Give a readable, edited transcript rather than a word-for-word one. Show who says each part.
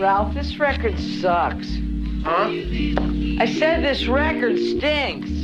Speaker 1: Ralph, this record sucks.
Speaker 2: Huh?
Speaker 1: I said this record stinks.